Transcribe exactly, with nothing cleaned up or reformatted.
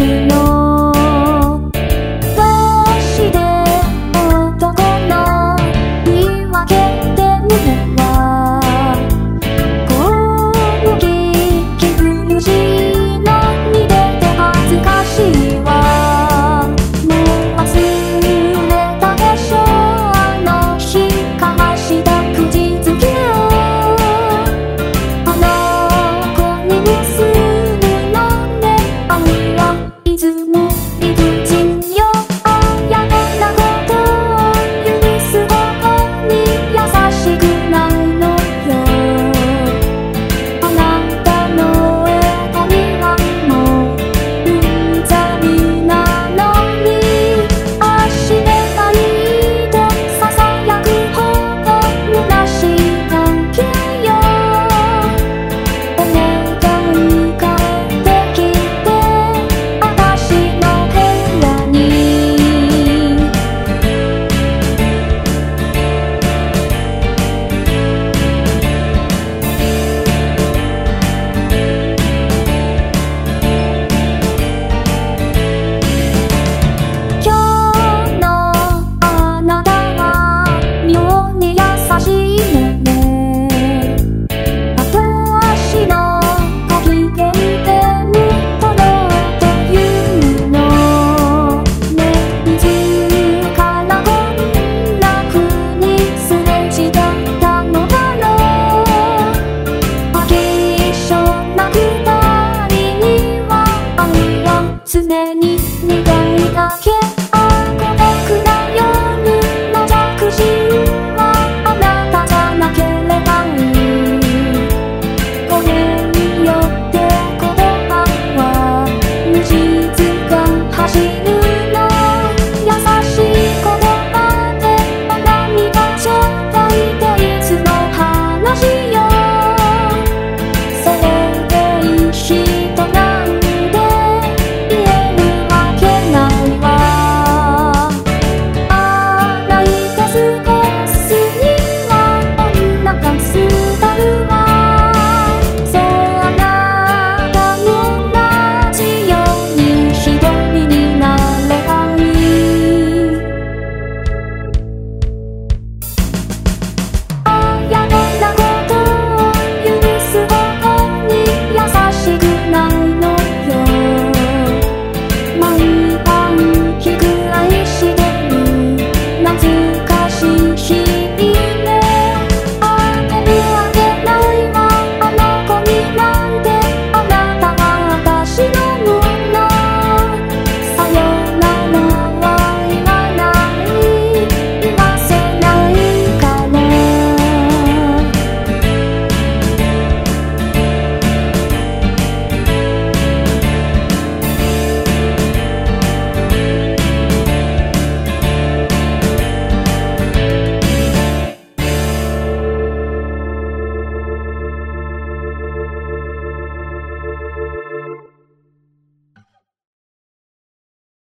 のどうして男の言い訳で胸はこの激苦しいのに出て恥ずかしいわ。もう忘れたでしょあの日交わした口づけをあの子に見せるのね。愛はいつも理不尽よ。やぼなことを許すほどに優しくないのよ。あなたの絵にはもううんざりなのにあしめたいとささやくほど虚しいだけよ。お願い帰ってきてあたしの部屋に。今日のあなたは妙に優しいのね。あと足のご機嫌でむとろうというのね。いつからこんな風にすれ違ったのだろう。飽き性な二人には愛は常に苦いだけ